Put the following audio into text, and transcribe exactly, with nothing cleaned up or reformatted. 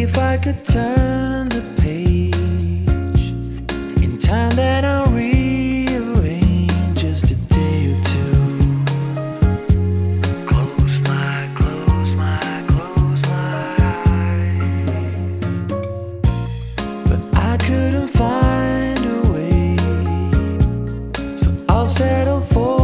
If I could turn the page in time, then I'll rearrange just a day or two. Close my, close my, close my eyes, but I couldn't find a way, so I'll settle for